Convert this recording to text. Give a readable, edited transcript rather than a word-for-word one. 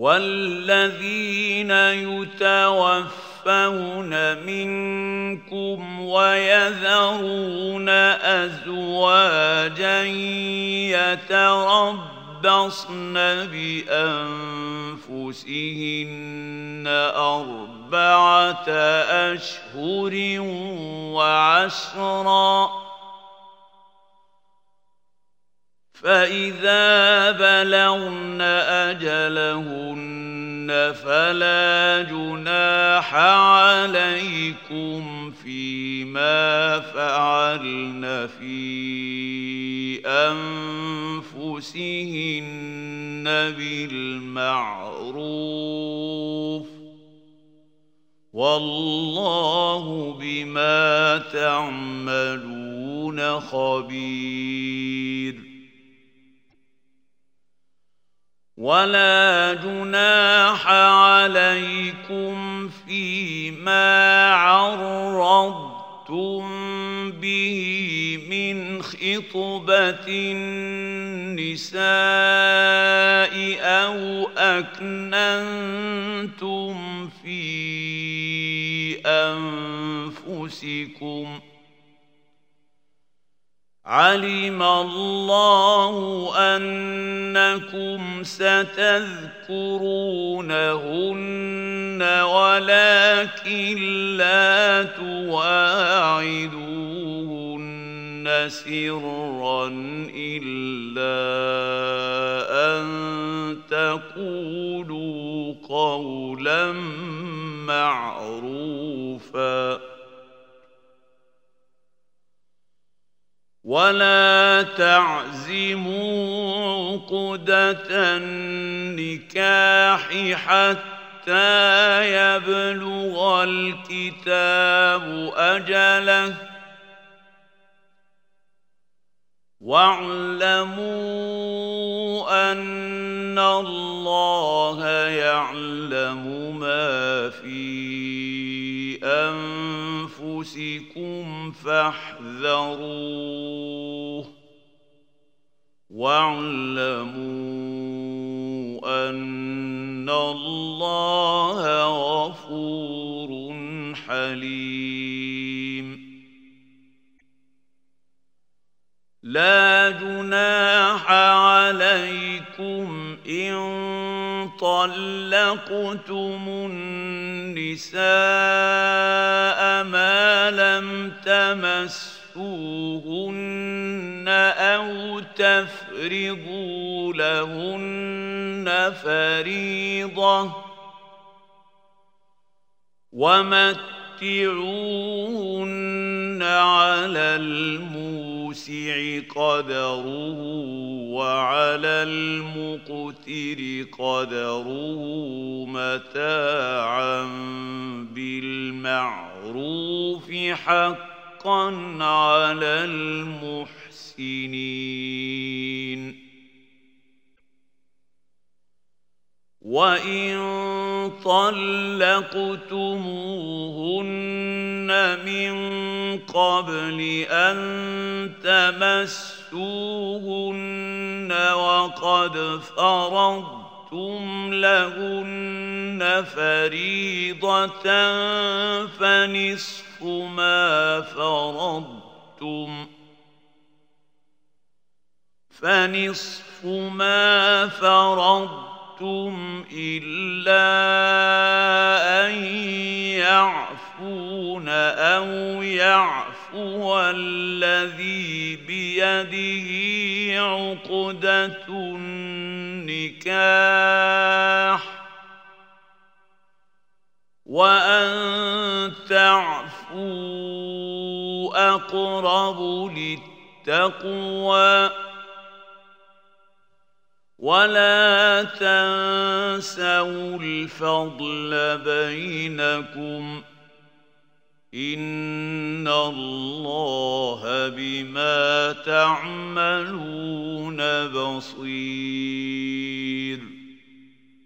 والذين يتوفون منكم ويذرون أزواجا يتربصن بأنفسهن 4 أشهر وعشرا فإذا بلغن أجلهن فلا جناح عليكم فيما فعلن في أنفسهن بالمعروف والله بما تعملون خبير ولا جناح عليكم فيما عرضتم به من خطبة النساء أو أكننتم في أنفسكم علم الله أنكم ستذكرونهن ولكن لا تواعدوهن سرا إلا أن تقولوا قولا معروفا ولا تعزموا عقدة النكاح حتى يبلغ الكتاب أجله واعلموا أن الله يعلم ما في أنفسكم فاحذروه واعلموا أن الله غفور حليم لا جناح عليكم إن طلقتم النساء ما لم تمسوهن أو تفرضوا لهن فريضة ومتعوهن على الموسع قدره وعلى المقتر قدره متاعا بالمعروف حقا على المحسنين وإن طلقتموهن من قبل أن تمسوهن وقد فرضتم لهن فريضة فنصف ما فرضتم إلا أن يعفون أو يعفو الذي بيده عقدة النكاح وأن تعفوا أقرب للتقوى ولا تنسوا الفضل بينكم إن الله بما تعملون بصير